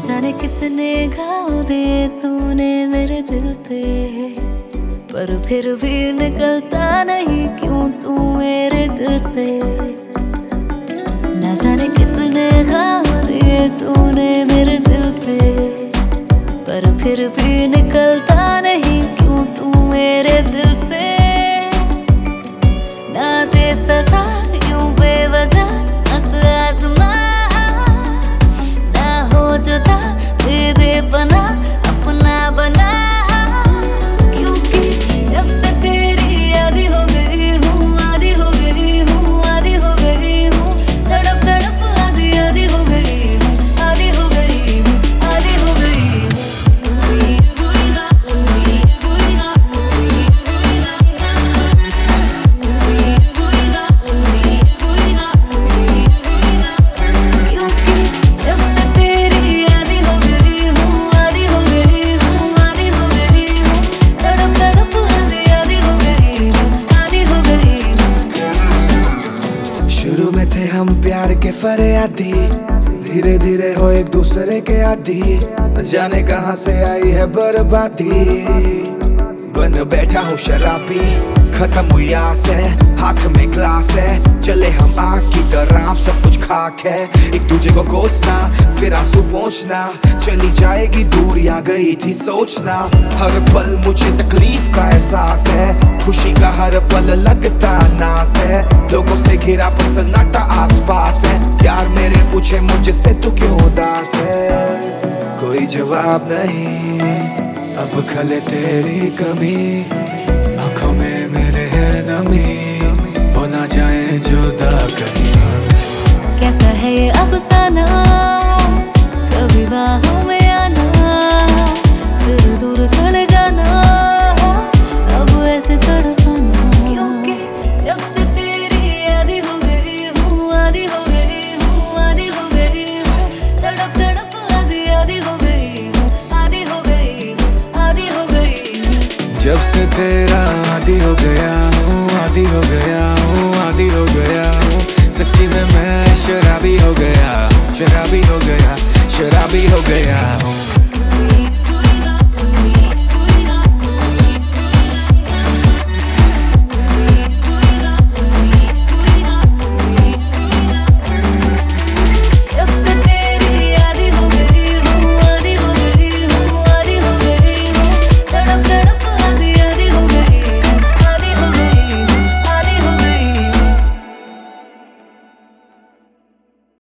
जाने कितने घाव दिए तूने मेरे दिल पे, पर फिर भी निकलता नहीं क्यों तू मेरे दिल से। ना जाने कितने घाव दिए तूने मेरे दिल पे, पर फिर भी निकलता नहीं क्यों तू मेरे दिल से। ना दे सजा यूं बेवजह मत आज़मा, ना हो जुदा दे दे पना अपना बना, क्योंकि जब से तेरी आदी हो गई हूँ, आदी हो गई हूँ, आदी हो गई हूँ, तड़प तड़प आदी आदी हो गई हूँ, आदी हो गई हूँ, आदी हो गई हूँ। शुरू में थे हम प्यार के फरियादी, धीरे धीरे हो एक दूसरे के आदी, न जाने कहां से आई है बर्बादी। बन बैठा हूँ शराबी, खत्म हुई आस है, हाथ में ग्लास है, चले हम आग की तरह, सब कुछ खाक है। एक दूजे को कोसना फिर आंसू पोंछना, चली जाएगी दूर या गई थी सोचना। हर पल मुझे तकलीफ का एहसास है, खुशी का हर पल लगता नास है। लोगों से घिरा सन्नाटा आसपास है, यार मेरे पूछे मुझसे तू क्यों उदास है। कोई जवाब नहीं अब खले तेरी कमी, आंखों में मेरे है नमी, हो ना जाए जुदा कहीं। कैसा है ये अफसाना, कभी बाहों में आना फिर दूर चले जाना, अब ऐसे तड़पाना, क्योंकि जब से तेरी आदी हो गई हूँ, आदी हो गई हूँ, आदी हो गई हूँ, तड़प तड़प आदी आदी हो गई हूँ, आदी हो गई हूँ, आदी हो गई हूँ। जब से तेरा आदी हो गया हूँ, आदी हो गया हूँ, आदी हो गया हूँ, सच्ची में मैं शराबी हो गया, शराबी हो गया, शराबी हो गया हूँ।